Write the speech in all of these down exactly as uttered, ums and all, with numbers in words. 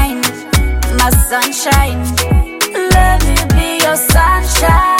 sunshine, my sunshine. Let me be your sunshine.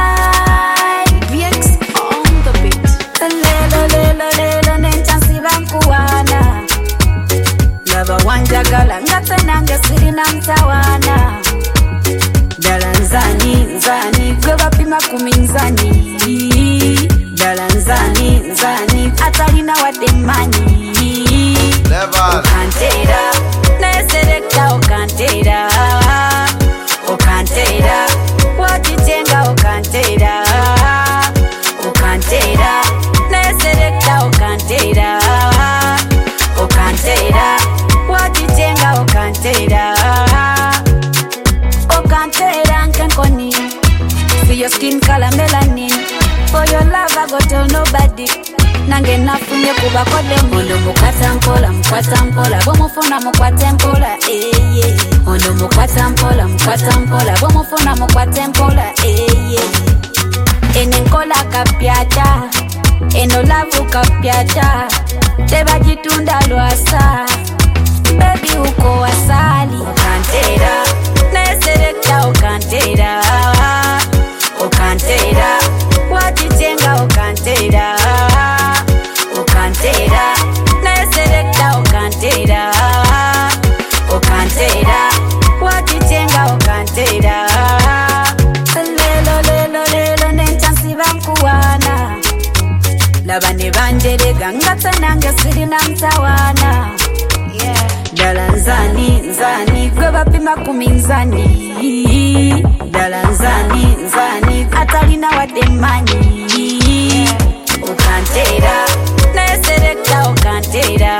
V X on the beat. Lelo lelo lelo nenchansi bankuwana. Lava wanjagala ngate nange siri na mtawana. Dala nzani nzani kweba pima kuminzani. Dala nzani nzani atalina wademani. Okantera, neserekta okantera. Okantera, watitenga okantera. Okantera, neserekta okantera. Okantera, watitenga okantera. Okantera nkenkoni, see your skin color melanin. For your love I go tell nobody. Nange nafunye kuba kode mono mukata mpola mukata mpola bomufuna mukwate mpola eh yeah. Ono mukata mpola mukata mpola bomufuna mukwate mpola eh yeah. Ene nkola kapyata eno lavu kapyata teba jitunda lwasa baby uko wasali. Okantera neserekta okantera. Okantera watitenga okantera. Okantera, neserekta okantera. Okantera, watitenga okantera. Lelo lelo lelo nenchansi bankuwana. Labane banjerega ngate nange siri na mtawana. Dala nzani nzani kweba pima kuminzani. Dala nzani nzani atalina wademani. Okantera, neserekta okantera.